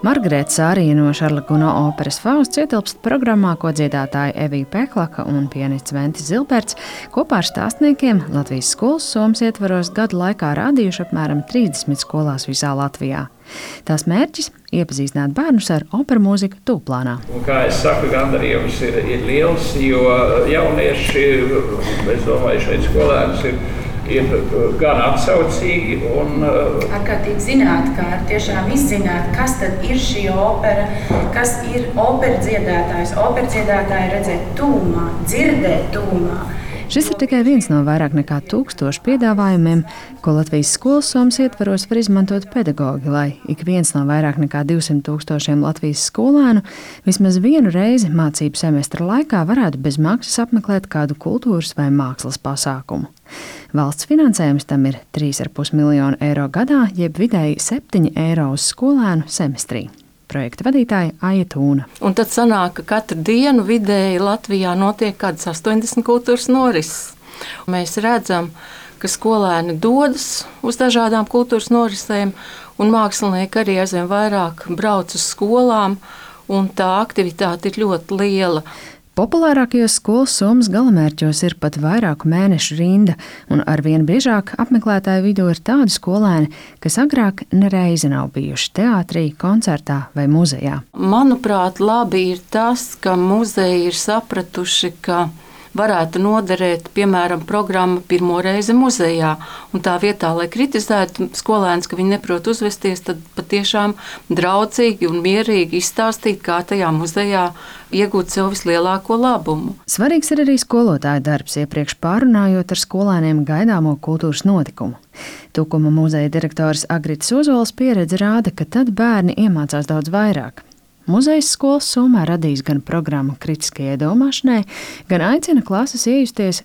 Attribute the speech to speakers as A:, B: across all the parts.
A: Margarēta Sārija no Šarlaguna operas Fausts ietilpst programmā, ko dziedātāji Evija Peklaka un pianists Ventis Zilberts kopā ar stāstniekiem Latvijas skolas somas ietvaros gadu laikā rādījuši apmēram 30 skolās visā Latvijā. Tās mērķis – iepazīstināt bērnus ar operu mūziku tūplānā.
B: Kā es saku, gandarījums ir liels, jo jaunieši, es domāju, šeit skolēns ir gan atsaucīgi un
C: ārkārtīgi zinātnē, tiešām izzināt, kas tad ir šī opera, kas ir opera dziedātājs. Opera dziedātāju redzēt tūmā, dzirdēt tūmā.
A: Šis ir tikai viens no vairāk nekā 1000 piedāvājumiem, ko Latvijas skolas somas ietvaros var izmantot pedagogi, lai ik viens no vairāk nekā 200 000 Latvijas skolēnu vismaz vienu reizi mācību semestra laikā varētu bez maksas apmeklēt kādu kultūras vai mākslas pasākumu. Valsts finansējums tam ir 3,5 miljonu eiro gadā, jeb vidēji 7 eiro uz skolēnu semestrī. Projekta vadītāja Aija Tūna.
D: Un tad sanāk, ka katru dienu vidēji Latvijā notiek kādas 80 kultūras norises. Mēs redzam, ka skolēni dodas uz dažādām kultūras norisēm, un mākslinieki arī aizvien vairāk brauc uz skolām, un tā aktivitāte ir ļoti liela.
A: Populārākajos skolas somas galamērķos ir pat vairāku mēnešu rinda, un arvien biežāk apmeklētāju vidū ir tādi skolēni, kas agrāk nereizi nav bijuši teātrī, koncertā vai muzejā.
D: Manuprāt, labi ir tas, ka muzeji ir sapratuši, ka varētu noderēt, piemēram, programma pirmo reizi muzejā. Un tā vietā, lai kritizētu skolēnus, ka viņi neprot uzvesties, tad patiešām draudzīgi un mierīgi izstāstīt, kā tajā muzejā iegūt sev vislielāko labumu.
A: Svarīgs ir arī skolotāja darbs, iepriekš pārunājot ar skolēniem gaidāmo kultūras notikumu. Tukuma muzeja direktors Agritis Ozols pieredze rāda, ka tad bērni iemācās daudz vairāk. Muzejs skolas somā radīs gan programmu kritiskajai domāšanai, gan aicina klases iejusties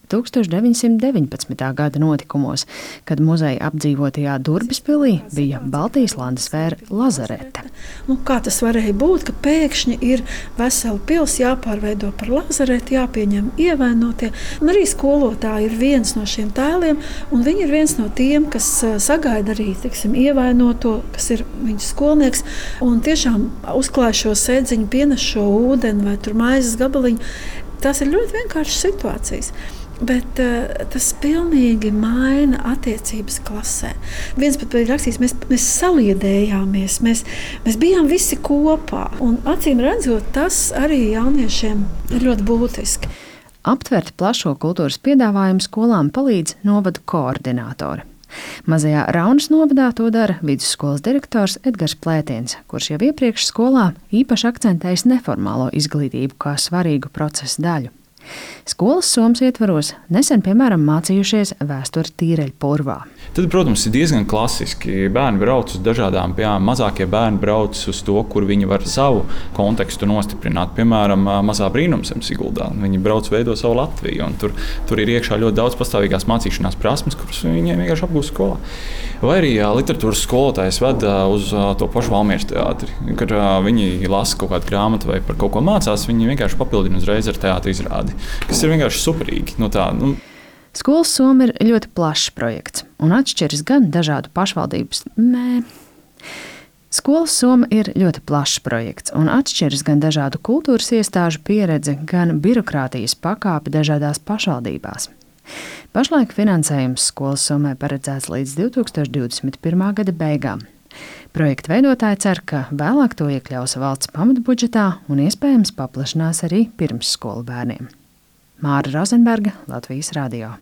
A: 1919. gada notikumos, kad muzeja apdzīvotajā Durbispilī bija Baltijas landesfēra lazarete.
E: Kā tas varēja būt, ka pēkšņi ir vesela pils jāpārveido par lazareti, jāpieņem ievainotie. Un arī skolotāji ir viens no šiem tēliem, un viņi ir viens no tiem, kas sagaida arī, ievainoto, kas ir viņu skolnieks, un tiešām uzklāj šo sēdziņu, pienes šo ūdeni vai tur maizes gabaliņu. Tas ir ļoti vienkāršas situācijas. Bet tas pilnīgi maina attiecības klasē. Viens pat bija rakstījis, mēs saliedējāmies, mēs bijām visi kopā. Un acīm redzot, tas arī jauniešiem ir ļoti būtiski.
A: Aptvert plašo kultūras piedāvājumu skolām palīdz novadu koordinātori. Mazajā Raunas novadā to dara vidusskolas direktors Edgars Plētiens, kurš jau iepriekš skolā īpaši akcentējis neformālo izglītību kā svarīgu procesa daļu. Skolas somas ietvaros nesen, piemēram, mācījušies vēsturi Tīreļpurvā.
F: Tad, protams, ir diezgan klasiski. Bērni brauc uz dažādām, piemēram, mazākie bērni brauc uz to, kur viņi var savu kontekstu nostiprināt. Piemēram, mazā brīnumzeme Siguldā. Viņi brauc veido savu Latviju, un tur ir iekšā ļoti daudz pastāvīgās mācīšanās prasmes, kuras viņiem vienkārši apgūst skolā. Vai arī literatūras skolotājs veda uz to pašu Valmieras teātri. Kad viņi lasa kaut kādu grāmatu vai par kaut ko mācās, viņi vienkārši papildina uzreiz ar teātra izrādi, kas ir vienkārši superīgi.
A: Skolas soma ir ļoti plašs projekts un atšķiras gan dažādu pašvaldības. Skolas soma ir ļoti plašs projekts un atšķiras gan dažādu kultūras iestāžu pieredze, gan birokrātijas pakāpe dažādās pašvaldībās. Pašlaik finansējums skolas sommai paredzēts līdz 2021. gada beigām. Projekta veidotāji cer, ka vēlāk to iekļaus valsts pamatbudžetā un iespējams paplašinās arī pirmsskolu bērniem. Māra Rozenberga, Latvijas radio.